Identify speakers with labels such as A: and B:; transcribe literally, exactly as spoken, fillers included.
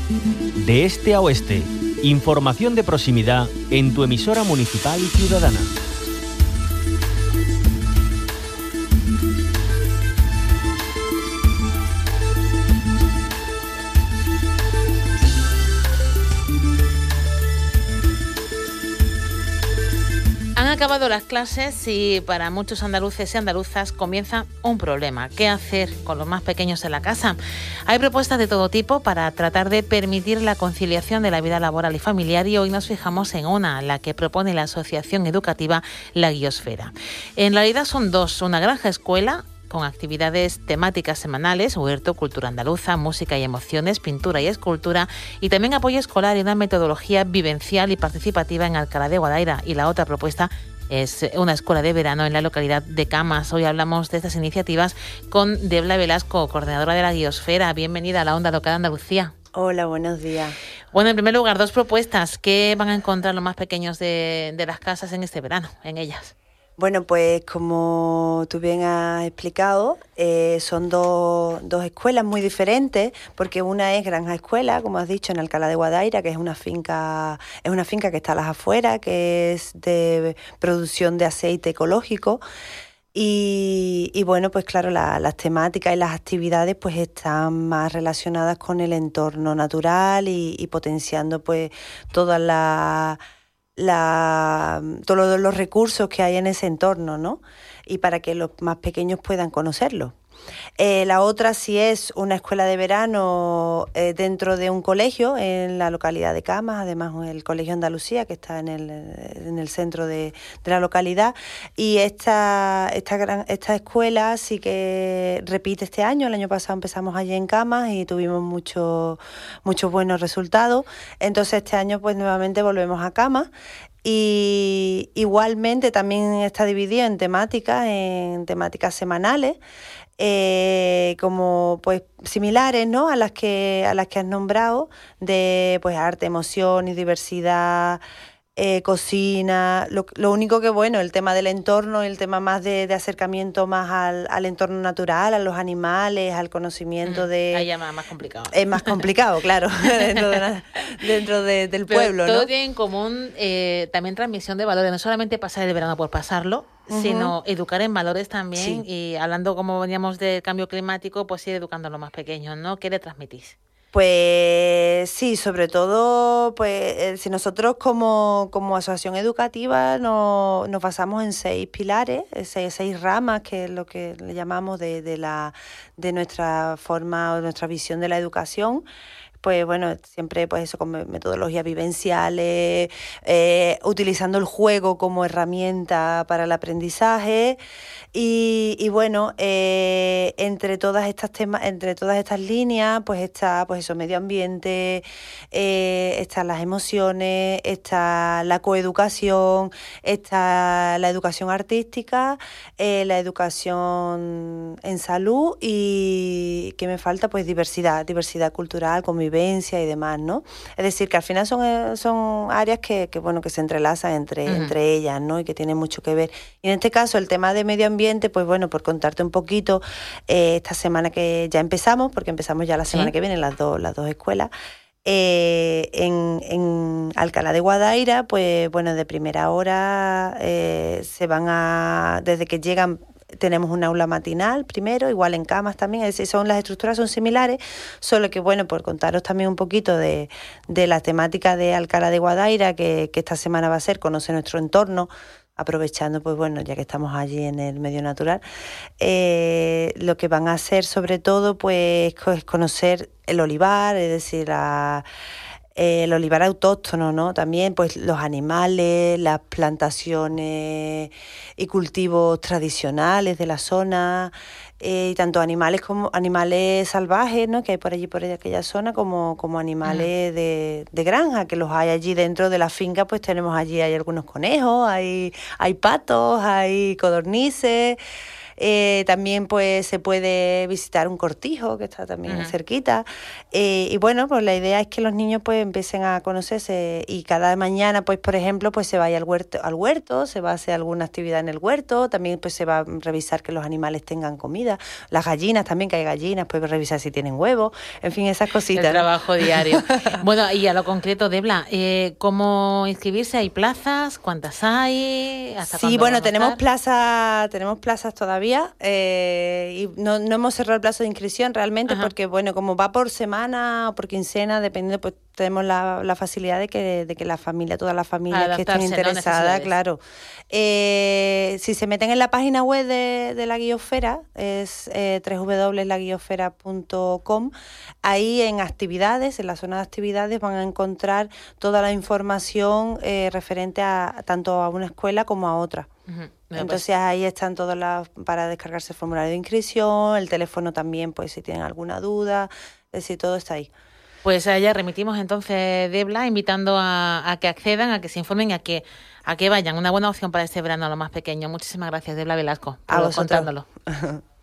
A: De este a oeste, información de proximidad en tu emisora municipal y ciudadana.
B: Han acabado las clases y para muchos andaluces y andaluzas comienza un problema. ¿Qué hacer con los más pequeños en la casa? Hay propuestas de todo tipo para tratar de permitir la conciliación de la vida laboral y familiar y hoy nos fijamos en una, la que propone la Asociación Educativa La Guiosfera. En realidad son dos, una granja escuela con actividades temáticas semanales, huerto, cultura andaluza, música y emociones, pintura y escultura, y también apoyo escolar y una metodología vivencial y participativa en Alcalá de Guadaira. Y la otra propuesta es una escuela de verano en la localidad de Camas. Hoy hablamos de estas iniciativas con Debla Velasco, coordinadora de La Guiosfera. Bienvenida a la Onda Local de Andalucía.
C: Hola, buenos días.
B: Bueno, en primer lugar, dos propuestas. ¿Qué van a encontrar los más pequeños de, de las casas en este verano, en ellas?
C: Bueno, pues como tú bien has explicado, eh, son dos, dos escuelas muy diferentes, porque una es Granja Escuela, como has dicho, en Alcalá de Guadaira, que es una finca, es una finca que está a las afueras, que es de producción de aceite ecológico. Y, y bueno, pues claro, la, las temáticas y las actividades pues están más relacionadas con el entorno natural y, y potenciando pues todas las La, todos los recursos que hay en ese entorno, ¿no? Y para que los más pequeños puedan conocerlo. Eh, la otra sí es una escuela de verano eh, dentro de un colegio en la localidad de Camas, además el Colegio Andalucía, que está en el, en el centro de, de la localidad. Y esta, esta, gran, esta escuela sí que repite este año. El año pasado empezamos allí en Camas y tuvimos muchos muchos buenos resultados. Entonces este año pues nuevamente volvemos a Camas. Y igualmente también está dividido en temáticas, en temáticas semanales, eh, como pues similares, ¿no? a las que a las que has nombrado, de pues arte, emoción y diversidad, eh, cocina. Lo, lo único que bueno, el tema del entorno, el tema más de, de acercamiento más al, al entorno natural, a los animales, al conocimiento
B: mm,
C: de...
B: Ahí ya más, más complicado.
C: Es más complicado, claro, dentro, de una, dentro de, del
B: Pero
C: pueblo,
B: todo
C: ¿no?
B: tiene en común eh, también transmisión de valores, no solamente pasar el verano por pasarlo, uh-huh. sino educar en valores también. Sí. Y hablando, como veníamos del cambio climático, pues ir educando a los más pequeños, ¿no? ¿Qué le transmitís?
C: Pues sí, sobre todo, pues eh, si nosotros como, como asociación educativa no, nos basamos en seis pilares, seis, seis ramas, que es lo que le llamamos de, de, la, de nuestra forma o nuestra visión de la educación. Pues bueno, siempre pues eso con metodologías vivenciales, eh, utilizando el juego como herramienta para el aprendizaje y, y bueno, eh, entre todas estas temas, entre todas estas líneas, pues está pues eso, medio ambiente, eh, están las emociones, está la coeducación, está la educación artística, eh, la educación en salud y ¿qué me falta? Pues diversidad, diversidad cultural, convivencia y demás, ¿no? Es decir, que al final son, son áreas que, que, bueno, que se entrelazan entre, uh-huh. entre ellas, ¿no? Y que tienen mucho que ver. Y en este caso, el tema de medio ambiente, pues bueno, por contarte un poquito, eh, esta semana que ya empezamos, porque empezamos ya la semana ¿Sí? que viene, las dos, las dos escuelas, eh, en, en Alcalá de Guadaira, pues bueno, de primera hora eh, se van a, desde que llegan, tenemos un aula matinal primero, igual en Camas también, es decir, son, las estructuras son similares, solo que bueno, por contaros también un poquito de, de la temática de Alcalá de Guadaira, que, que esta semana va a ser Conoce nuestro entorno, aprovechando, pues bueno, ya que estamos allí en el medio natural, eh, lo que van a hacer sobre todo, pues es conocer el olivar, es decir, la... el olivar autóctono, ¿no? También pues los animales, las plantaciones y cultivos tradicionales de la zona, eh, y tanto animales como animales salvajes, ¿no? Que hay por allí, por aquella zona, como, como animales uh-huh. de, de granja, que los hay allí dentro de la finca, pues tenemos allí, hay algunos conejos, hay, hay patos, hay codornices. Eh, también pues se puede visitar un cortijo que está también uh-huh. cerquita. Eh, y bueno, pues la idea es que los niños pues empiecen a conocerse y cada mañana pues por ejemplo pues se vaya al huerto, al huerto, se va a hacer alguna actividad en el huerto, también pues se va a revisar que los animales tengan comida, las gallinas también, que hay gallinas, pues revisar si tienen huevos, en fin, esas cositas.
B: El trabajo ¿no? diario. Bueno, y a lo concreto, Debla, eh, ¿cómo inscribirse? ¿Hay plazas? ¿Cuántas hay? ¿Hasta
C: sí, bueno, tenemos plazas, tenemos plazas todavía eh, y no, no hemos cerrado el plazo de inscripción realmente. Ajá. Porque, bueno, como va por semana o por quincena, dependiendo, pues tenemos la, la facilidad de que, de que la familia, todas las familias que estén interesadas, no claro. Eh, si se meten en la página web de, de la Guiosfera, es eh, doble u doble u doble u punto la guiosfera punto com, ahí en actividades, en la zona de actividades, van a encontrar toda la información eh, referente a tanto a una escuela como a otra. Uh-huh. Entonces ahí están todas las para descargarse el formulario de inscripción, el teléfono también, pues si tienen alguna duda, es decir, todo está ahí.
B: Pues a ella remitimos entonces, Debla, invitando a, a que accedan, a que se informen, a que a que vayan. Una buena opción para este verano a los más pequeños. Muchísimas gracias, Debla Velasco, por
C: a vosotros.
B: contándolo.